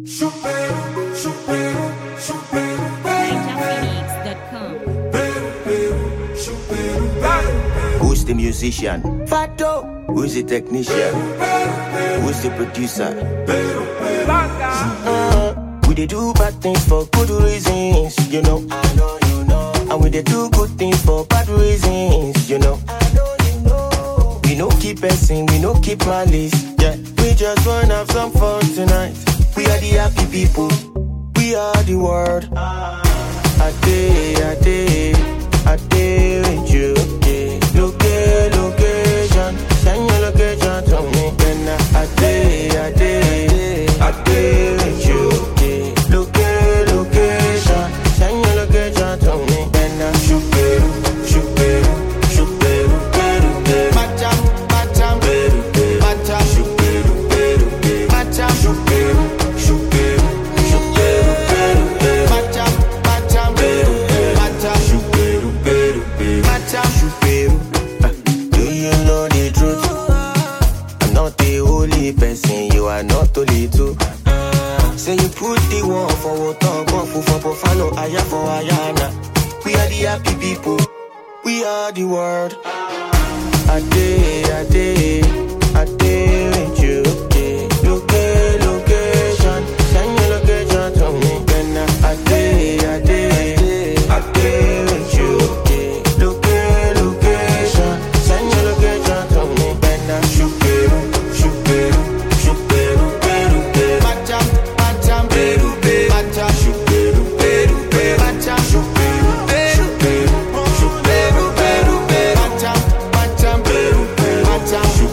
Who's the musician? Fato. Who's the technician? Who's the producer? We dey do bad things for good reasons, you know. I know you know. And we dey do good things for bad reasons, you know. I know you know. We no keep passing, we no keep malice, yeah. We just wanna have some fun tonight. We are the happy people. We are the world. I day with you. Location, send your location to me. Then I day with you. Location, send your location to me. Then I shoot beru, macham, beru, shoot beru, macham, shoot beru, macham, beru, shoot beru, macham, shoot beru. Do you know the truth? I'm not the only person, you are not only two. Say you put the one for water, for follow, aya for ayana. We are the happy people, we are the world. I day with you. Location, send your location to me. Then I day with you. Location, send your location to me. Then I shoot beru, macham, beru, macham, shoot beru, macham, shoot beru, macham, beru, macham, shoot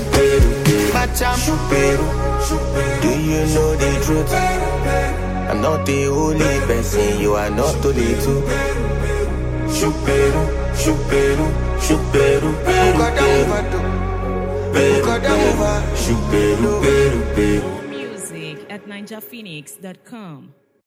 beru. Do you know the truth? I'm not the only person, you are not only two. Shoot beru, shoot beru, shoot beru. Music at ninjaphoenix.com.